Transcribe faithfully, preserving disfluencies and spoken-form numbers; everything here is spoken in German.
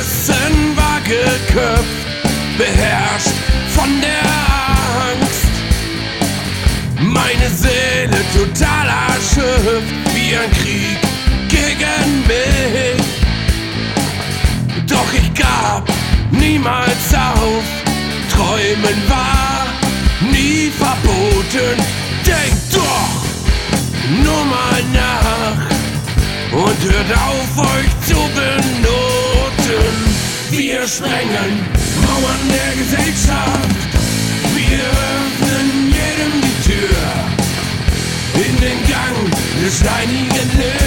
Gewissen war geköpft, beherrscht von der Angst. Meine Seele total erschöpft, wie ein Krieg gegen mich. Doch ich gab niemals auf, Träumen war nie verboten. Denkt doch nur mal nach und hört auf, euch zu benoten. Wir sprengen Mauern der Gesellschaft, wir öffnen jedem die Tür in den Gang des steinigen Lebens.